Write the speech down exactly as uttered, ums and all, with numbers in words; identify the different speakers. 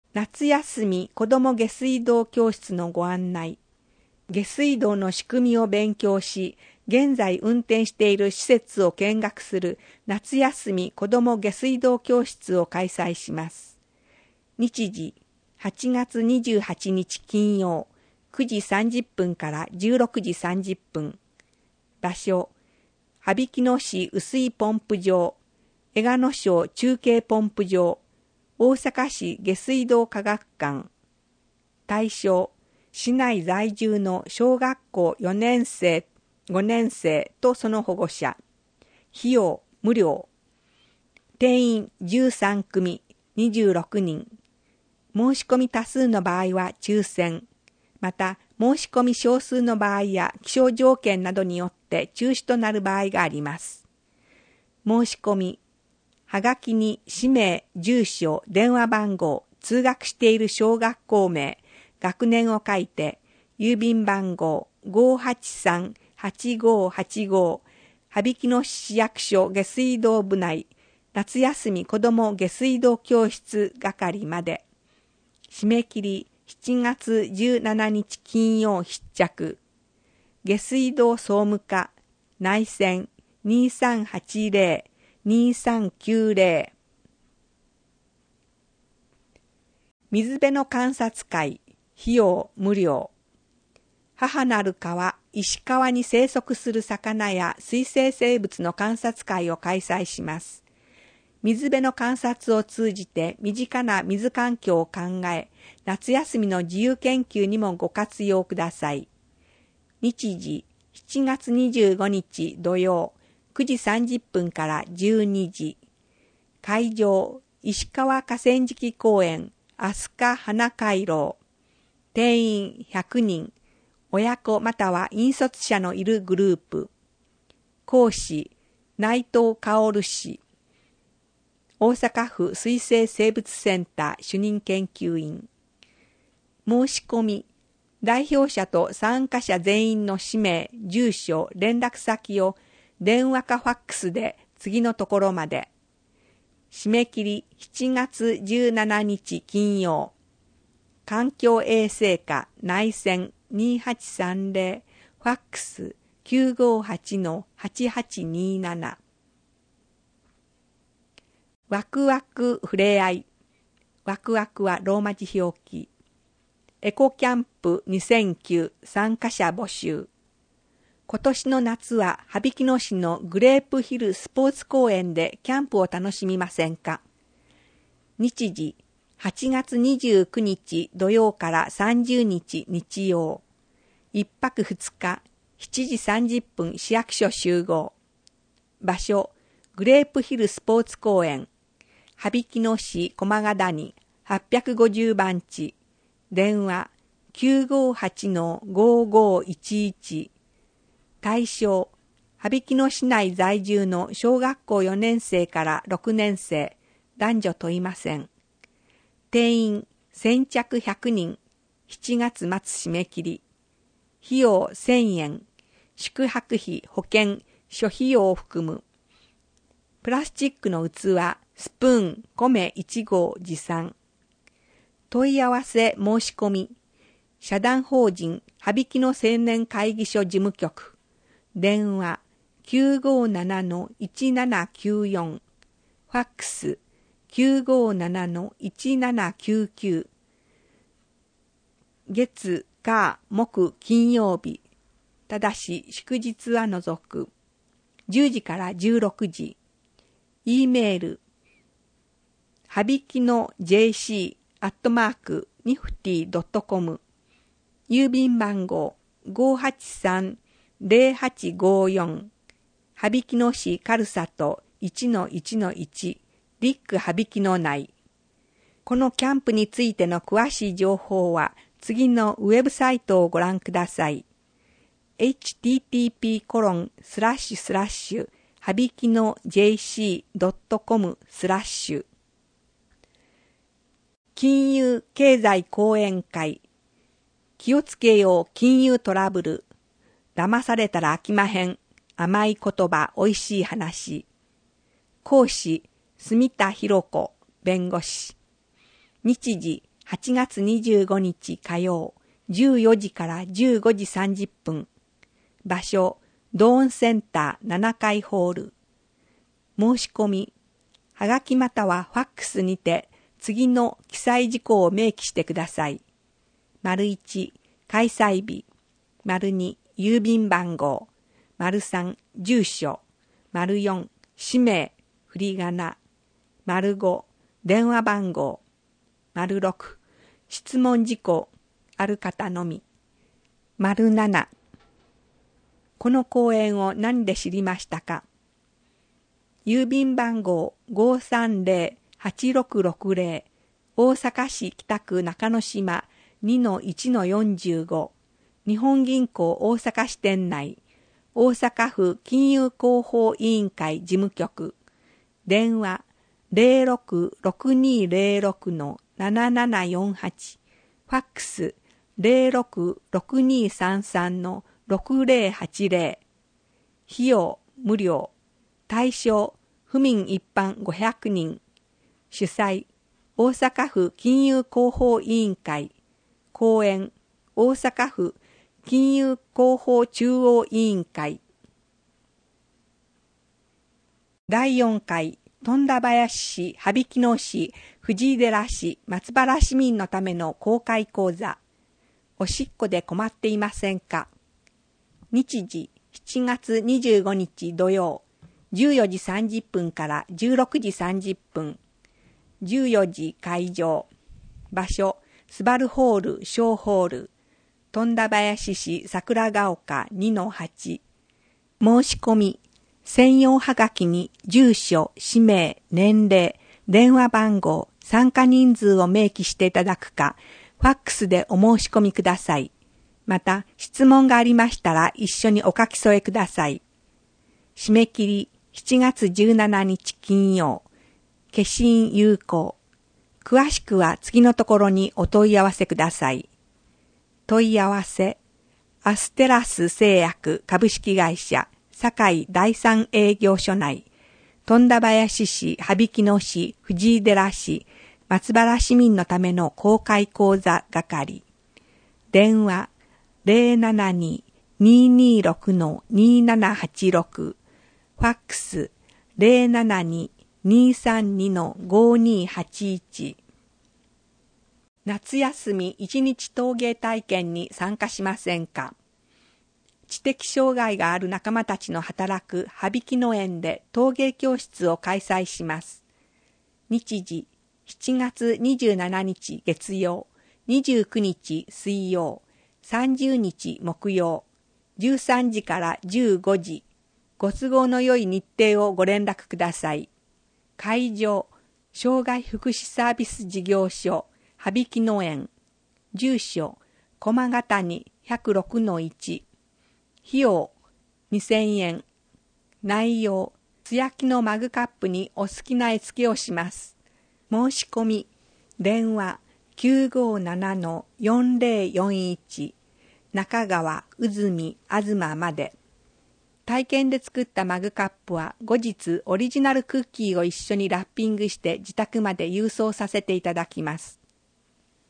Speaker 1: 夏休み子ども下水道教室のご案内。下水道の仕組みを勉強し、現在運転している施設を見学する夏休み子ども下水道教室を開催します。日時、はちがつにじゅうはちにち金曜、くじさんじゅっぷんからじゅうろくじさんじゅっぷん。場所、羽曳野市雨水ポンプ場、江賀野省中継ポンプ場、大阪市下水道科学館。対象、市内在住の小学校よねんせい、ごねんせいとその保護者。費用無料。定員じゅうさんくみ、にじゅうろくにん。申し込み多数の場合は抽選。また、申し込み少数の場合や気象条件などによって中止となる場合があります。申し込み。はがきに氏名、住所、電話番号、通学している小学校名、学年を書いて、郵便番号 ごーはちさんはちごーはちごー、羽曳野市市役所下水道部内、夏休み子ども下水道教室係まで。締め切りしちがつじゅうしちにち金曜必着。下水道総務課、内線にさんはちぜろ、にさんきゅうぜろ。水辺の観察会、費用無料。母なる川、石川に生息する魚や水生生物の観察会を開催します。水辺の観察を通じて身近な水環境を考え、夏休みの自由研究にもご活用ください。日時、しちがつにじゅうごにち土曜、くじさんじゅっぷんからじゅうにじ。会場、石川河川敷公園、飛鳥花回廊。定員ひゃくにん、親子または引率者のいるグループ。講師、内藤薫氏。大阪府水生生物センター主任研究員。申し込み、代表者と参加者全員の氏名、住所、連絡先を電話かファックスで次のところまで。締め切りしちがつじゅうしちにち金曜。環境衛生課内線にはちさんぜろ、ファックス きゅうごはちのはちはちになな。ワクワクふれあい。ワクワクはローマ字表記。エコキャンプにせんきゅう参加者募集。今年の夏は羽曳野市のグレープヒルスポーツ公園でキャンプを楽しみませんか。日時、はちがつにじゅうくにち土曜からさんじゅうにち日曜。いっぱくふつか、しちじさんじゅっぷん市役所集合。場所、グレープヒルスポーツ公園。羽曳野市駒ヶ谷はっぴゃくごじゅうばんち。電話 きゅうごはちのごーごーいちいち。対象、羽曳野市内在住の小学校よねんせいからろくねんせい、男女問いません。定員先着ひゃくにん、しちがつ末締め切り。費用せんえん、宿泊費、保険、諸費用を含む。プラスチックの器、スプーン、米いちごう持参。問い合わせ申し込み。社団法人羽曳野青年会議所事務局。電話 きゅうごーななのいちななきゅうよん。ファックス きゅうごーななのいちななきゅうきゅう。月、火、木、金曜日。ただし祝日は除く。じゅうじからじゅうろくじ。E メール。はびきの ジェーシー アットマーク ニフティ ドットコム。郵便番号 ごーはちさんぜろはちごーよん。羽曳野市軽里 いちのいちのいち。リック羽曳野内。このキャンプについての詳しい情報は次のウェブサイトをご覧ください。エイチティーティーピーコロンスラッシュスラッシュはびきの ジェーシー ドットコム スラッシュ。金融経済講演会。気をつけよう金融トラブル。騙されたら飽きまへん。甘い言葉、おいしい話。講師、住田博子、弁護士。日時、 はちがつにじゅうごにち火曜、じゅうよじからじゅうごじさんじゅっぷん。場所、ドーンセンターななかいホール。申し込み、はがきまたはファックスにて次の記載事項を明記してください。丸いち、開催日。丸に、郵便番号。丸さん、住所。丸よん、氏名、振り仮名。丸ご、電話番号。丸ろく、質問事項、ある方のみ。丸なな、この講演を何で知りましたか？郵便番号 ごーさんぜろはちろくろくぜろ 大阪市北区中之島 にのいちのよんじゅうご 日本銀行大阪支店内大阪府金融広報委員会事務局電話 ゼロろくろくにゼロろくのななななよんはち ファックス ゼロろくろくにさんさんのろくぜろはちぜろ費用無料対象府民一般ごひゃくにん主催大阪府金融広報委員会講演大阪府金融広報中央委員会だいよんかい富田林市、羽曳野市、藤井寺市、松原市民のための公開講座。おしっこで困っていませんか？日時しちがつにじゅうごにち土曜、じゅうよじさんじゅっぷんからじゅうろくじさんじゅっぷん。じゅうよじ会場。場所、スバルホール、小ホール。富田林市桜ヶ丘 にのはち。申し込み。専用はがきに住所、氏名、年齢、電話番号、参加人数を明記していただくか、ファックスでお申し込みください。また、質問がありましたら一緒にお書き添えください。締め切りしちがつじゅうしちにち金曜。消印有効。詳しくは次のところにお問い合わせください。問い合わせ、アステラス製薬株式会社堺第三営業所内、富田林市、羽曳野市、藤井寺市、松原市民のための公開講座係。電話 ゼロななに にーにーろく にーななはちろく、ファックス ゼロななに にーさんに ごーにーはちいち。夏休み一日陶芸体験に参加しませんか？知的障害がある仲間たちの働く羽曳野園で陶芸教室を開催します。日時しちがつにじゅうしちにち月曜、にじゅうくにち水曜、さんじゅうにち木曜、じゅうさんじからじゅうごじ、ご都合の良い日程をご連絡ください。会場、障害福祉サービス事業所、羽曳野園。住所、駒ヶ谷ひゃくろくのいち。費用、にせんえん。内容、素焼きのマグカップにお好きな絵付けをします。申し込み、電話 きゅうごななのよんぜろよんいち 中川うずみあずままで。体験で作ったマグカップは後日オリジナルクッキーを一緒にラッピングして自宅まで郵送させていただきます。